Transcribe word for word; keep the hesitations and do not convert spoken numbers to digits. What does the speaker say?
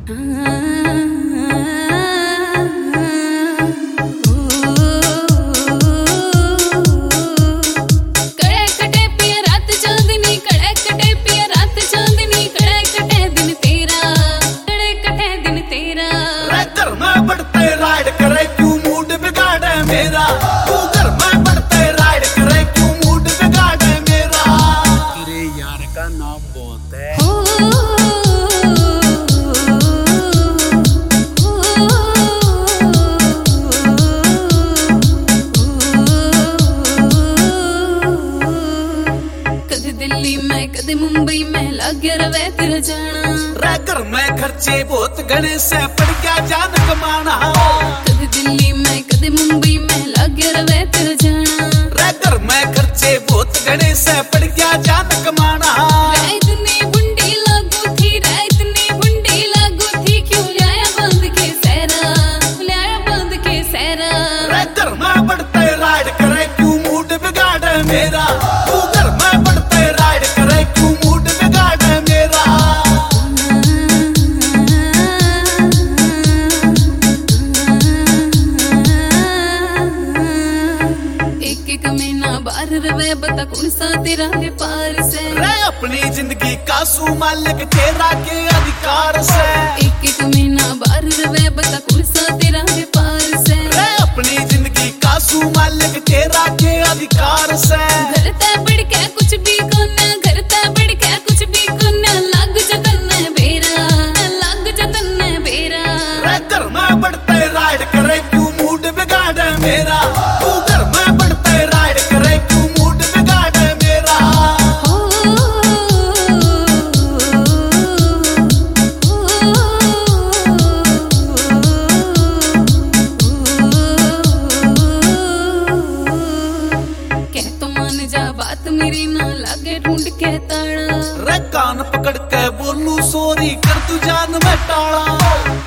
मेरा तू घर में बढ़ते राइड करे क्यों मूड बिगाड़े मेरा। तेरे यार का नाम बहुत है। कदे दिल्ली में कदे मुंबई में लागे रवे तेरा जाना। रे घर में खर्चे बहुत घने से पड़ गया जान कमाना। कदे दिल्ली में कदे मुंबई में लागे रवे तेरा जाना। रे घर में खर्चे बहुत घने से पड़ गया जान कमाना। रे इतनी बुंडी लागू थी, रे इतनी बुंडी लागू थी, क्यों लाया बंद के सहरा, लाया बंद के सहरा। रे घर में बढ़ते राइड करे क्यों मूड बिगाड़े मेरा। तू घर में बढ़ते राइड करे क्यों मूड बिगाड़े मेरा। रवे बता कौन सा तेरा है पार से। रे अपनी जिंदगी का सू मालिक तेरा के अधिकार से। एक एक महीना बार रवे बता कौन सा तेरा है पार से। रे अपनी जिंदगी का सू मालिक तेरा के अधिकार से। घर ते बढ़ के कुछ भी कोना, घर ते बढ़ के कुछ भी कोना, लाग जतन बेरा, लाग जतन बेरा। रे घर में बढ़ते राइड करे क्यों मूड बिगाड़े मेरा। तू घर में बढ़ते राइड करे क्यों मूड बिगाड़े मेरा। कह तो मान जा बात मेरी, ना लागे ढूंढ के ताड़ा। रे कान पकड़ के बोलू सॉरी कर तू जान में टाड़ा।